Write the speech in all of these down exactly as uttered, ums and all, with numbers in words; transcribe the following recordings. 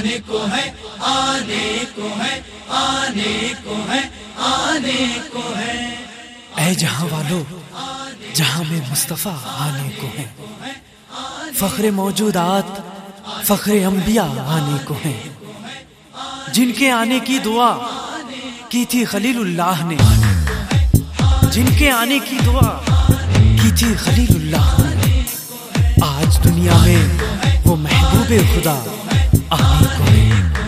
آنے کو ہے آنے کو ہے آنے کو ہے آنے کو ہے۔ اے جہاں والو جہاں میں مصطفیٰ آنے کو ہے، فخر موجودات فخر انبیاء آنے کو ہے، جن کے آنے کی دعا کی تھی خلیل اللہ نے، جن کے آنے کی دعا کی تھی خلیل اللہ نے، آج دنیا میں وہ محبوب خدا آنے کو ہے۔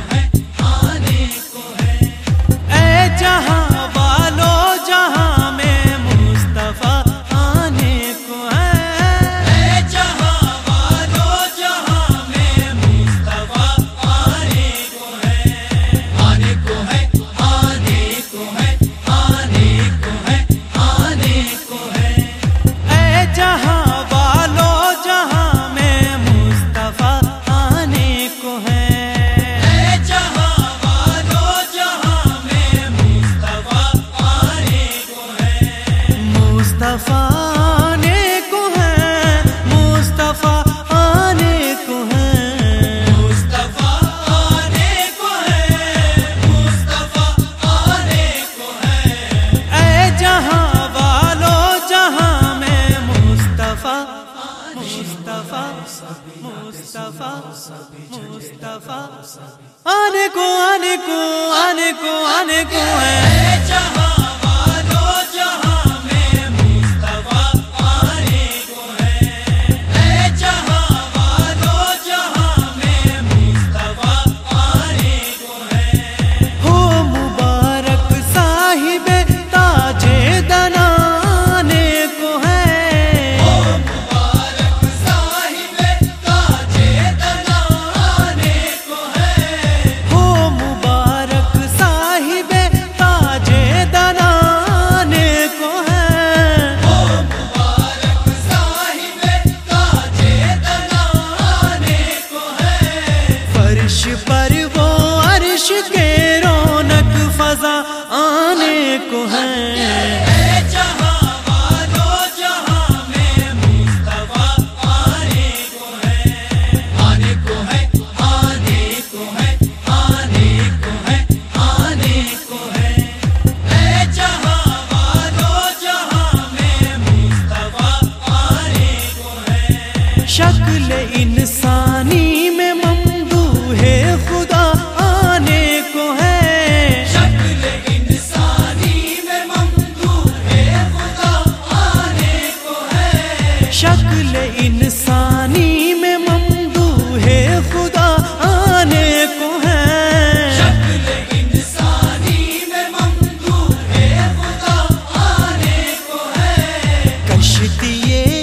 اے جہاں والو جہاں میں مصطفیٰ آنے کو ہے، اے جہاں والو جہاں میں مصطفیٰ آنے کو ہے۔ آنے کو ہے آنے کو ہے آنے کو ہے آنے کو ہے۔ اے جہاں والو جہاں میں مصطفیٰ آنے کو ہے، اے جہاں والو جہاں میں مصطفیٰ آنے کو ہے۔ مصطفیٰ آنے کو ہے، مصطفیٰ آنے کو ہے، مصطفیٰ آنے کو ہے مصطفیٰ آنے کو ہے۔ اے جہاں والو جہاں میں مصطفیٰ مصطفیٰ مصطفیٰ مصطفیٰ آنے کو آنے کو آنے کو آنے کو ہے۔ اے جہاں والو جہاں میں مصطفیٰ آنے کو ہے۔ اے جہاں والو جہاں میں مصطفیٰ آنے کو ہے۔ ہو مبارک صاحب تاج دنانے کو ہے، او مبارک صاحب تاج دنانے کو ہے۔ ہو مبارک صاحب تاج دنانے کو ہے، او مبارک صاحب تاج دنانے کو ہے۔ فرش پر وہ عرش کے رونق فضا آنے کو ہے۔ اے جہاں والو جہاں میں مصطفیٰ آنے کو ہے۔ آنے کو ہے آنے کو ہے آنے کو ہے آنے کو ہے۔ اے جہاں والو جہاں میں مصطفیٰ آنے کو ہے۔ شکل انسانی میں ممدوح خدا آنے کو ہے، شکل انسانی میں ممدوح خدا آنے کو ہے۔ شکل انسانی میں ممدوح خدا آنے کو ہے، شکل انسانی میں ممدوح خدا آنے کو ہے۔ کشتی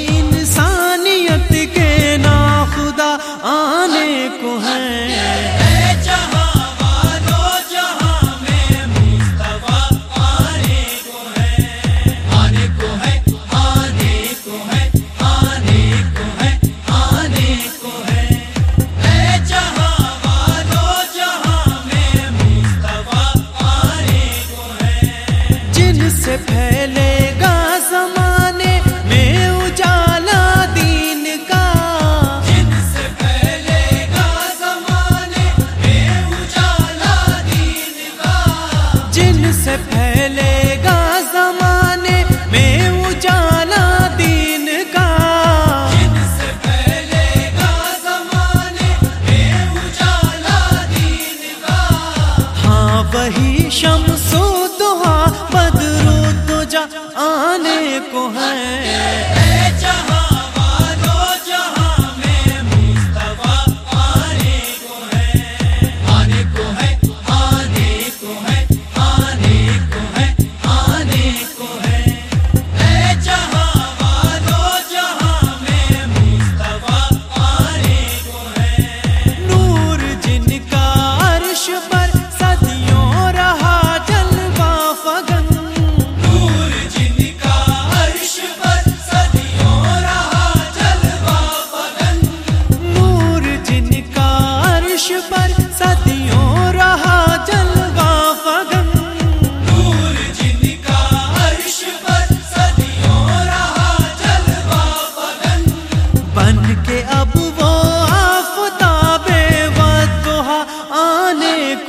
انسانیت کے ناخدا آنے کو ہے۔ اے جہاں والو جہاں میں مصطفیٰ آنے کو ہے۔ آنے کو ہے آنے کو ہے آنے کو ہے آنے کو ہے۔ اے جہاں والو جہاں میں مصطفیٰ آنے کو ہے۔ جن سے پھیلے گا زمانے میں اجالا دین کا، جن سے پھیلے گا زمانے میں اجالا دین کا۔ جن سے پھیلے گا زمانے میں اجالا دین کا، جن سے پھیلے گا زمانے میں اجالا دین کا۔ ہاں وہی شمس و ضحیٰ بدر و دجا آنے کو ہے۔ اے جہاں والو جہاں میں مصطفیٰ آنے کو ہے۔ آنے کو ہے آنے کو ہے آنے کو ہے آنے کو ہے۔ اے جہاں والو جہاں میں مصطفیٰ آنے کو ہے۔ نور جن کا عرش پر صدیوں رہا جلوہ فگن، نور جن کا عرش پر صدیوں رہا جلوہ فگن۔ نور جن کا عرش پر صدیوں رہا جلوہ فگن، نور جن کا عرش پر صدیوں رہا جلوہ فگن۔ بن کے اب وہ آفتاب والضحیٰ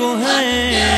کو ہے